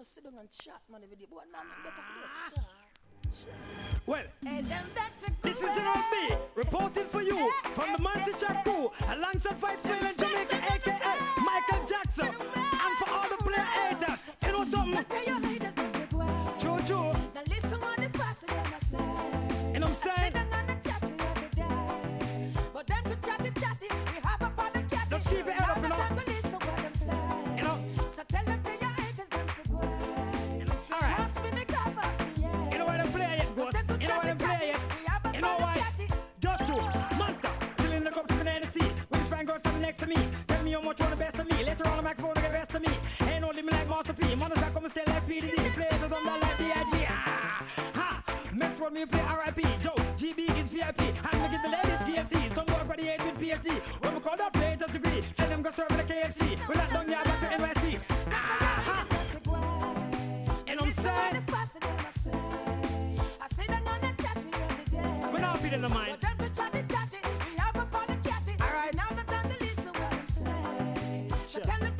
gonna sit down and chat, man, every day. But man, better for this. Well, this is General B reporting for you from the Monty Jack crew alongside Vice Mayor Jamaica, aka Michael Jackson, and for all the player haters. You know something? True. Now listen what the fast them I say. You know what I'm saying? But them to chatty, we have a part of cat. Just keep it up, you know. Listen what them say. You know? So tell them to your haters them to go. Alright. Must be me covers, yeah. You know why they play it, Ghost? You know why they play it? You know why? Just true. Monster, chilling in the cup from the sea. When you find girls standing next to me, tell me how much you want the best of me. Later on the microphone, get the rest of me. Ain't no living like Master P. Mono shot come and stay like PDD. Players on that like D.I.G. Ha! Mess for me play R.I.P. Joe, GB is VIP. And me give the ladies TLC. Some work for the 8 with PhD. When we call that play just degree, send them go serve in the KFC. We're not done yet, back to NYC. Ha! You know what I'm saying? I say them gonna chat me every day. We're not feeding the mind. But them to chatty, we have a part of catty. Alright. Now that I'm the listen what them say. So tell them